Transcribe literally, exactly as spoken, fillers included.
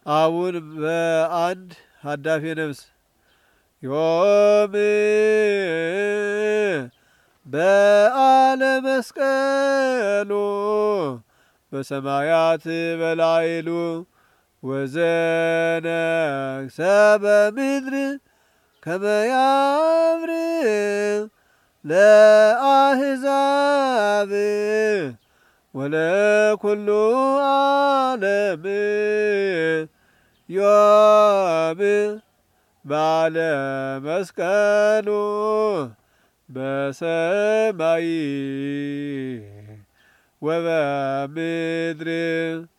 አቡን በአንድ ሀዳፊ ነፍስ ዮም በዓለ መስቀሉ በሰማያት በላይሉ ወዘነግሰ በምድር ከመ ያምር ለአሕዛብ ወለኩሉ ዓለም ዮም በዓለ መስቀሉ በሰማይ ወበምድር